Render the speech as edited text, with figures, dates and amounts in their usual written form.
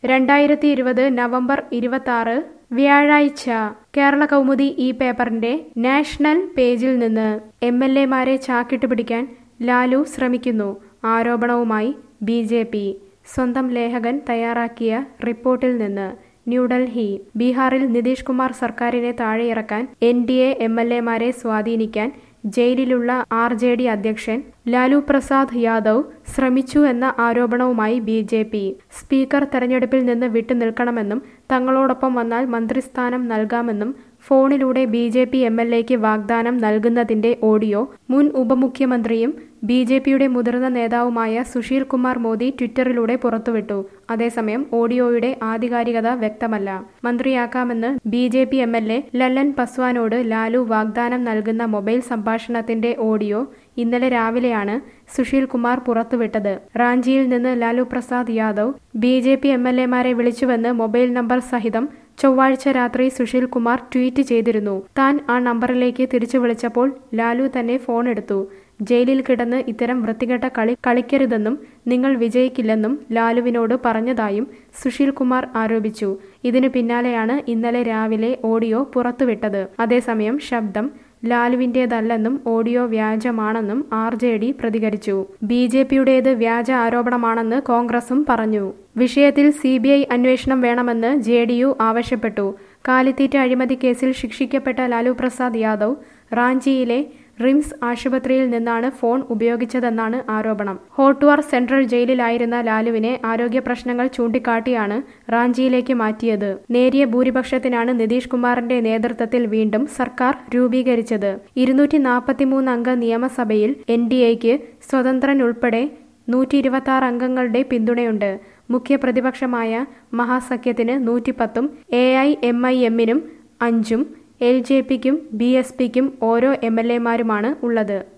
2020 November 26 വ്യാഴാഴ്ച കേരള കൗമുദി ഈ പേപ്പറിന്റെ നാഷണൽ പേജിൽ നിന്ന് എംഎൽഎമാരെ ചാക്കിട്ട് പിടിക്കാൻ ലാലു ശ്രമിക്കുന്നു ആരോപണവുമായി ബിജെപി. സ്വന്തം ലേഖകൻ തയ്യാറാക്കിയ റിപ്പോർട്ടിൽ നിന്ന് ന്യൂഡൽഹി. ബീഹാറിൽ നിതീഷ് കുമാർ സർക്കാരിനെ താഴെയിറക്കാൻ എൻഡിഎ എംഎൽഎമാരെ സ്വാധീനിക്കാൻ ജയിലിലുള്ള ആർജെഡി അധ്യക്ഷൻ ലാലു പ്രസാദ് യാദവ് ശ്രമിച്ചു എന്ന ആരോപണവുമായി ബിജെപി. സ്പീക്കർ തെരഞ്ഞെടുപ്പിൽ നിന്ന് വിട്ടുനിൽക്കണമെന്നും തങ്ങളോടൊപ്പം വന്നാൽ മന്ത്രിസ്ഥാനം നൽകാമെന്നും ഫോണിലൂടെ ബിജെപി എംഎൽഎക്ക് വാഗ്ദാനം നൽകുന്നതിന്റെ ഓഡിയോ മുൻ ഉപമുഖ്യമന്ത്രിയും ബിജെപിയുടെ മുതിർന്ന നേതാവുമായ സുശീൽ കുമാർ മോദി ട്വിറ്ററിലൂടെ പുറത്തുവിട്ടു. അതേസമയം ഓഡിയോയുടെ ആധികാരികത വ്യക്തമല്ല. മന്ത്രിയാക്കാമെന്ന് ബിജെപി എംഎൽഎ ലല്ലൻ പസ്വാനോട് ലാലു വാഗ്ദാനം നൽകുന്ന മൊബൈൽ സംഭാഷണത്തിന്റെ ഓഡിയോ ഇന്നലെ രാവിലെയാണ് സുശീൽ കുമാർ പുറത്തുവിട്ടത്. റാഞ്ചിയിൽ നിന്ന് ലാലു പ്രസാദ് യാദവ് ബിജെപി എംഎൽഎമാരെ വിളിച്ചുവെന്ന് മൊബൈൽ നമ്പർ സഹിതം ചൊവ്വാഴ്ച രാത്രി സുശീൽ കുമാർ ട്വീറ്റ് ചെയ്തിരുന്നു. താൻ ആ നമ്പറിലേക്ക് തിരിച്ചു വിളിച്ചപ്പോൾ ലാലു തന്നെ ഫോൺ എടുത്തു. ജയിലിൽ കിടന്ന് ഇത്തരം വൃത്തികെട്ട കളി കളിക്കരുതെന്നും നിങ്ങൾ വിജയിക്കില്ലെന്നും ലാലുവിനോട് പറഞ്ഞതായും സുശീൽ കുമാർ ആരോപിച്ചു. ഇതിനു പിന്നാലെയാണ് ഇന്നലെ രാവിലെ ഓഡിയോ പുറത്തുവിട്ടത്. അതേസമയം ശബ്ദം ലാലുവിന്റേതല്ലെന്നും ഓഡിയോ വ്യാജമാണെന്നും ആർജെഡി പ്രതികരിച്ചു. ബിജെപിയുടേത് വ്യാജ ആരോപണമാണെന്ന് കോൺഗ്രസും പറഞ്ഞു. വിഷയത്തിൽ സിബിഐ അന്വേഷണം വേണമെന്ന് ജെഡിയു ആവശ്യപ്പെട്ടു. കാലിത്തീറ്റ അഴിമതി കേസിൽ ശിക്ഷിക്കപ്പെട്ട ലാലു പ്രസാദ് യാദവ് റാഞ്ചിയിലെ റിംസ് ആശുപത്രിയിൽ നിന്നാണ് ഫോൺ ഉപയോഗിച്ചതെന്നാണ് ആരോപണം. ഹോട്ട്വാർ സെൻട്രൽ ജയിലിലായിരുന്ന ലാലുവിനെ ആരോഗ്യ പ്രശ്നങ്ങൾ ചൂണ്ടിക്കാട്ടിയാണ് റാഞ്ചിയിലേക്ക് മാറ്റിയത്. നേരിയ ഭൂരിപക്ഷത്തിനാണ് നിതീഷ് കുമാറിന്റെ നേതൃത്വത്തിൽ വീണ്ടും സർക്കാർ രൂപീകരിച്ചത്. 243 അംഗ നിയമസഭയിൽ എൻഡിഎക്ക് സ്വതന്ത്രനുൾപ്പെടെ 126 അംഗങ്ങളുടെ പിന്തുണയുണ്ട്. മുഖ്യ പ്രതിപക്ഷമായ മഹാസഖ്യത്തിന് 110ഉം എഐഎംഐഎമ്മിനും 5ഉം എൽജെപിക്കും ബിഎസ്പിക്കും ഓരോ എംഎൽഎമാരുമാണ് ഉള്ളത്.